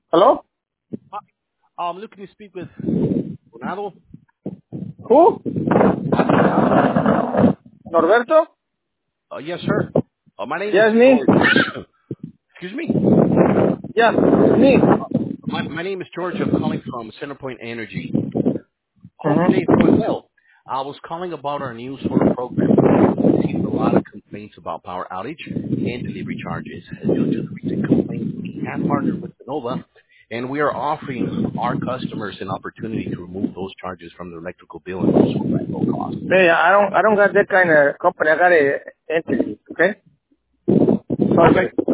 Hello? Hi, I'm looking to speak with Ronaldo. Who? Norberto? Yes, sir. My name is Yes, me. George. Excuse me. Yes, me. My name is George. I'm calling from Centerpoint Energy. Hope Mm-hmm. today's going well. I was calling about our new solar program. We received a lot of complaints about power outage and delivery charges. And due to the recent complaints, we have partnered with Sonova, and we are offering our customers an opportunity to remove those charges from their electrical bill and do so at no cost. Hey, I don't got that kind of company. I got a entity, okay? Sorry.